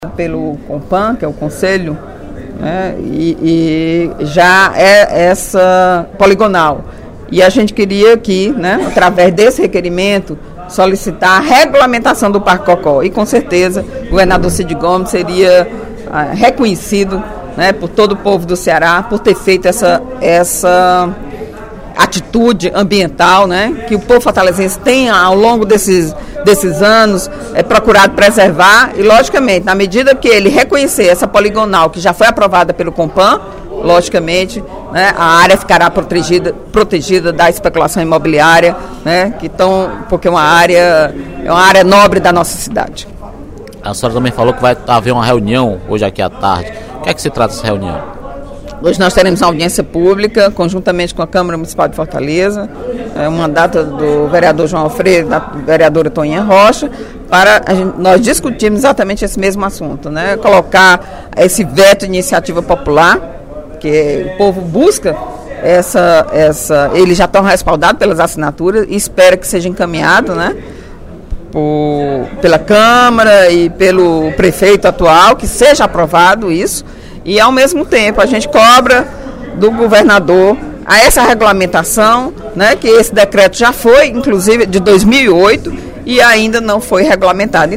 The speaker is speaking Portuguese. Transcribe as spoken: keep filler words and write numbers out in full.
pelo CONPAN, que é o Conselho, né, e, e já é essa poligonal. E a gente queria aqui, né, através desse requerimento, solicitar a regulamentação do Parque Cocó. E com certeza o governador Cid Gomes seria ah, reconhecido, né, por todo o povo do Ceará por ter feito essa, essa atitude ambiental, né, que o povo fortalezense tem ao longo desses, desses anos é, procurado preservar. E logicamente, na medida que ele reconhecer essa poligonal que já foi aprovada pelo CONPAN, logicamente, né, a área ficará protegida, protegida da especulação imobiliária, né, que tão, porque é uma área, é uma área nobre da nossa cidade. A senhora também falou que vai haver uma reunião hoje aqui à tarde. O que é que se trata dessa reunião? Hoje nós teremos uma audiência pública, conjuntamente com a Câmara Municipal de Fortaleza, é, um mandato do vereador João Alfredo, da vereadora Toninha Rocha, para a gente, nós discutirmos exatamente esse mesmo assunto, né, colocar esse veto de iniciativa popular, que o povo busca, essa, essa, eles já estão respaldados pelas assinaturas e espera que seja encaminhado, né, por, pela Câmara e pelo prefeito atual, que seja aprovado isso, e ao mesmo tempo a gente cobra do governador a essa regulamentação, né, que esse decreto já foi, inclusive, de dois mil e oito, e ainda não foi regulamentado.